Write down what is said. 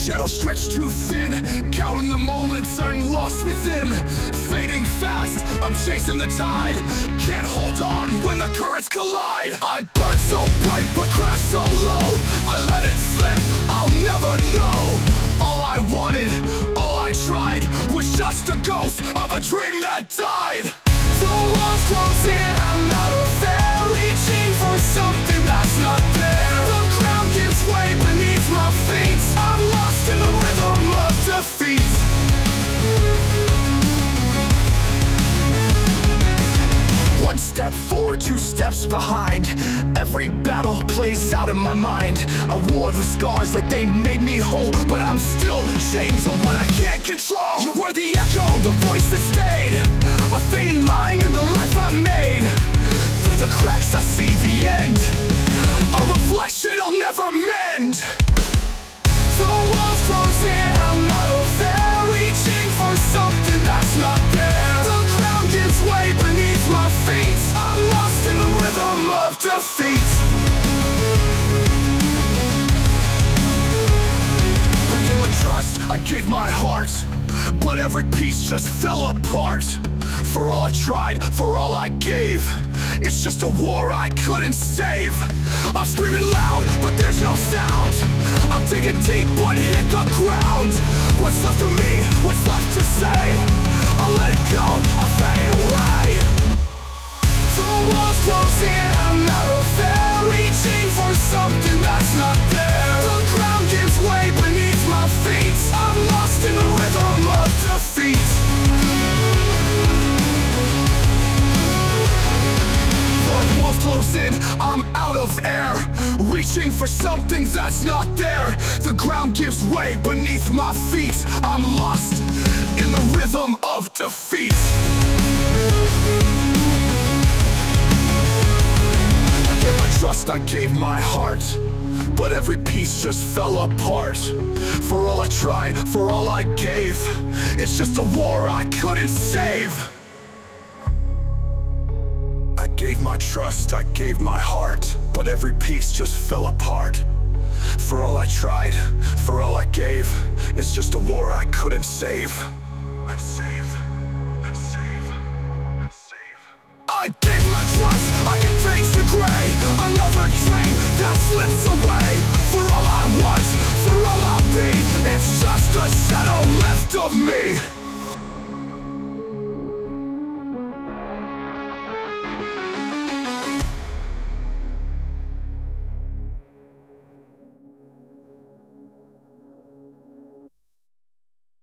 Shadows stretch too thin, counting the moments, I'm lost within. Fading fast, I'm chasing the tide. Can't hold on when the currents collide. I burn so bright but crash so low. I let it slip, I'll never know. All I wanted, all I tried, was just a ghost of a dream that died. The walls close in, I'm out of there, reaching for something that's not there. The ground gives way beneath my feet. I'm lost in the rhythm of defeat. One step forward, two steps behind. Every battle plays out in my mind. I wore the scars like they made me whole, but I'm still chains on what I can't control. You were the echo, the voice that stayed, a fading line in the life I made. Through the cracks I see the end, a reflection I'll never mend. The walls close in, I'm out of there, reaching for something that's not there. The ground gives way beneath my feet. I'm lost in the rhythm of defeat. I gave my trust, I gave my heart, but every piece just fell apart. For all I tried, for all I gave, it's just a war I couldn't save. I'm screaming loud, but there's no sound. I'm digging deep, but hit the ground. What's left of me? What's left to say? I'll let it go, I'll fade away. The walls close in, I'm out of there, reaching for something that's not there. The ground gives way beneath my feet. I'm lost in the rhythm of defeat. The walls close in, I'm out of air, reaching for something that's not there. The ground gives way beneath my feet. I'm lost in the rhythm of defeat. I gave my trust, I gave my heart, but every piece just fell apart. For all I tried, for all I gave, it's just a war I couldn't save. I gave my trust, I gave my heart, but every piece just fell apart. For all I tried, for all I gave, it's just a war I couldn't save. I gave my trust, I can face the gray. Another train that slips away. For all I was, for all I'll be, it's just a shadow left of me.